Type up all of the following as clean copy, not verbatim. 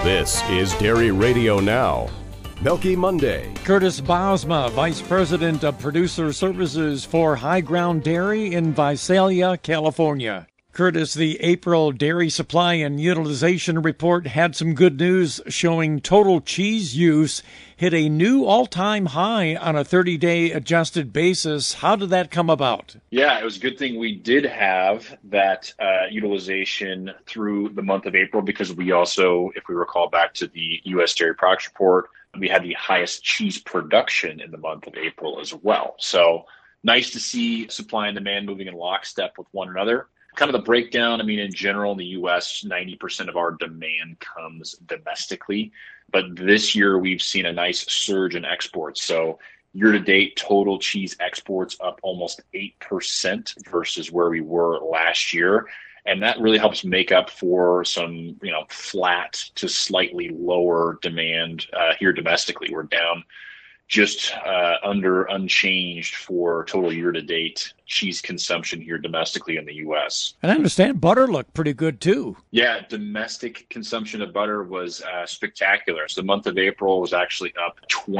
This is Dairy Radio Now. Milky Monday. Curtis Bosma, Vice President of Producer Services for High Ground Dairy in Visalia, California. Curtis, the April dairy supply and utilization report had some good news showing total cheese use hit a new all-time high on a 30-day adjusted basis. How did that come about? Yeah, it was a good thing we did have that utilization through the month of April, because we also, if we recall back to the U.S. Dairy Products Report, we had the highest cheese production in the month of April as well. So nice to see supply and demand moving in lockstep with one another. Kind of the breakdown, in general, in the U.S., 90% of our demand comes domestically. But this year, we've seen a nice surge in exports. So year-to-date, total cheese exports up almost 8% versus where we were last year. And that really helps make up for some, flat to slightly lower demand here domestically. We're down just under unchanged for total year-to-date cheese consumption here domestically in the U.S. And I understand butter looked pretty good, too. Yeah, domestic consumption of butter was spectacular. So the month of April was actually up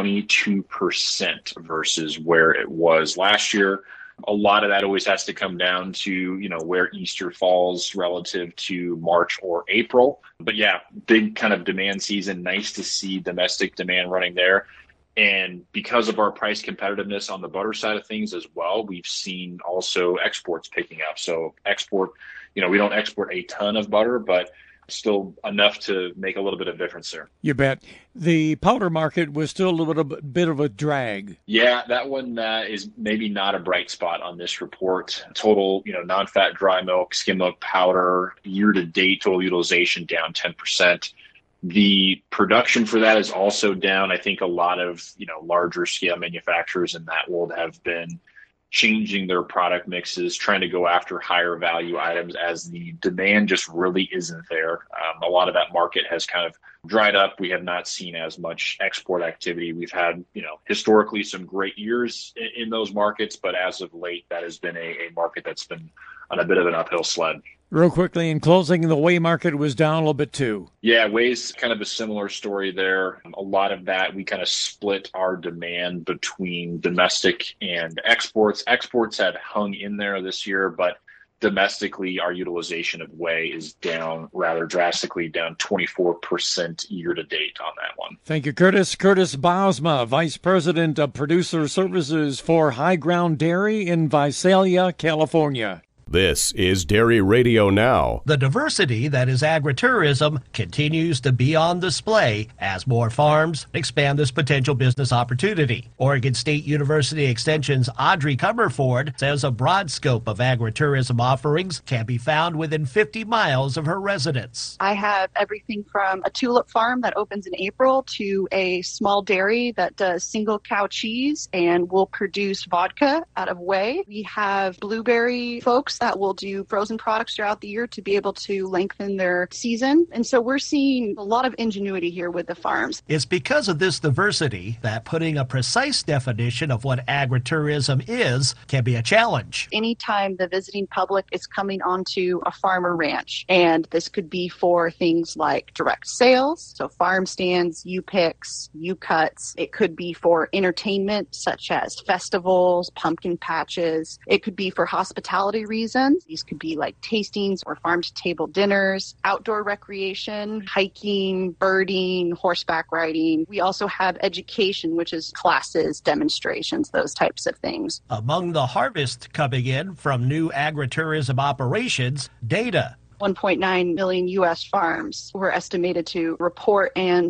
22% versus where it was last year. A lot of that always has to come down to, where Easter falls relative to March or April. But yeah, big kind of demand season. Nice to see domestic demand running there. And because of our price competitiveness on the butter side of things as well, we've seen also exports picking up. So export, we don't export a ton of butter, but still enough to make a little bit of difference there. You bet. The powder market was still a little bit of a drag. Yeah, that one is maybe not a bright spot on this report. Total, non-fat dry milk, skim milk powder, year-to-date total utilization down 10%. The production for that is also down. I think a lot of, larger scale manufacturers in that world have been changing their product mixes, trying to go after higher value items as the demand just really isn't there. A lot of that market has kind of dried up. We have not seen as much export activity. We've had, historically some great years in those markets, but as of late, that has been a market that's been on a bit of an uphill sled. Real quickly, in closing, the whey market was down a little bit too. Yeah, whey's kind of a similar story there. A lot of that, we kind of split our demand between domestic and exports. Exports had hung in there this year, but domestically, our utilization of whey is down rather drastically, down 24% year-to-date on that one. Thank you, Curtis. Curtis Bosma, Vice President of Producer Services for High Ground Dairy in Visalia, California. This is Dairy Radio Now. The diversity that is agritourism continues to be on display as more farms expand this potential business opportunity. Oregon State University Extension's Audrey Comerford says a broad scope of agritourism offerings can be found within 50 miles of her residence. I have everything from a tulip farm that opens in April to a small dairy that does single cow cheese and will produce vodka out of whey. We have blueberry folks that will do frozen products throughout the year to be able to lengthen their season. And so we're seeing a lot of ingenuity here with the farms. It's because of this diversity that putting a precise definition of what agritourism is can be a challenge. Anytime the visiting public is coming onto a farm or ranch, and this could be for things like direct sales, so farm stands, U-picks, U-cuts. It could be for entertainment, such as festivals, pumpkin patches. It could be for hospitality reasons. These could be like tastings or farm-to-table dinners, outdoor recreation, hiking, birding, horseback riding. We also have education, which is classes, demonstrations, those types of things. Among the harvest coming in from new agritourism operations, data. 1.9 million U.S. farms were estimated to report, and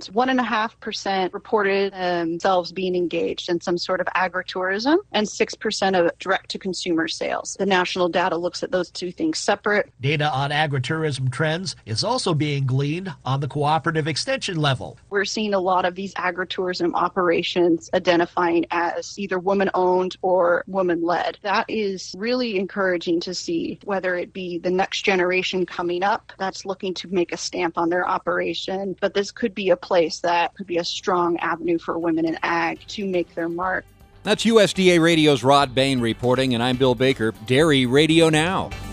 1.5% reported themselves being engaged in some sort of agritourism, and 6% of direct-to-consumer sales. The national data looks at those two things separate. Data on agritourism trends is also being gleaned on the cooperative extension level. We're seeing a lot of these agritourism operations identifying as either woman-owned or woman-led. That is really encouraging to see, whether it be the next generation coming up that's looking to make a stamp on their operation. But this could be a place that could be a strong avenue for women in ag to make their mark. That's USDA Radio's Rod Bain reporting, and I'm Bill Baker, Dairy Radio Now.